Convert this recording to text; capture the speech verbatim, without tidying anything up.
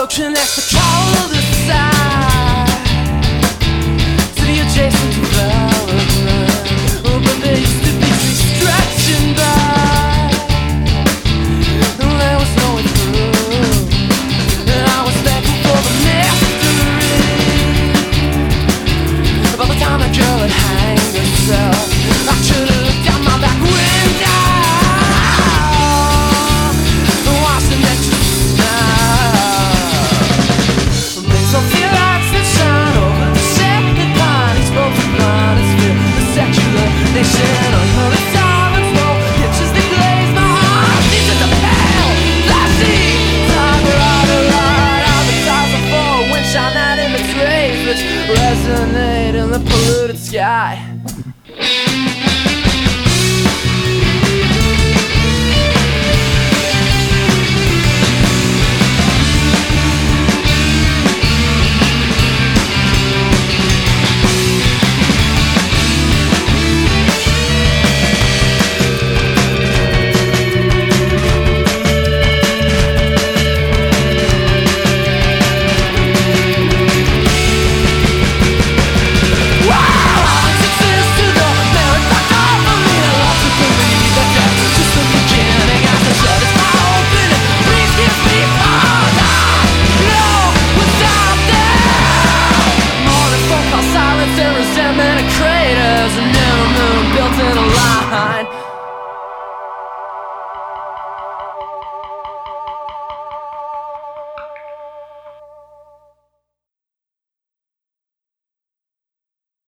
connects the cul-de-sac, city adjacent development. Oh, but there used to be trees stretching back, and there was no way through, and I was thankful for the mystery. By the time that girl had hanged herself, I should have looked out my back window and watched the next resonate in the polluted sky. Resentment and crazy.